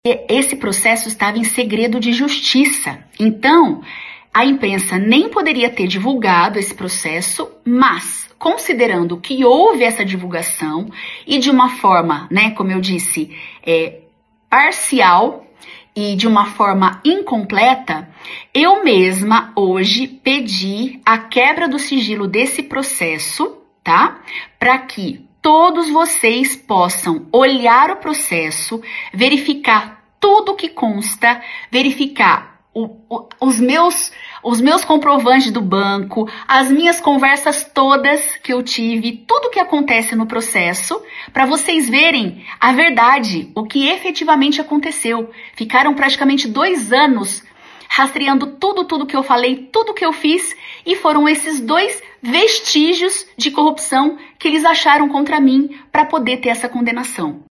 esse processo estava em segredo de justiça. Então, a imprensa nem poderia ter divulgado esse processo, mas, considerando que houve essa divulgação e de uma forma, né, como eu disse, parcial e de uma forma incompleta, eu mesma hoje pedi a quebra do sigilo desse processo, tá? Para que todos vocês possam olhar o processo, verificar tudo que consta, verificar os meus comprovantes do banco, as minhas conversas todas que eu tive, tudo que acontece no processo, para vocês verem a verdade, o que efetivamente aconteceu. Ficaram praticamente 2 anos rastreando tudo que eu falei, tudo que eu fiz, e foram esses 2 vestígios de corrupção que eles acharam contra mim para poder ter essa condenação.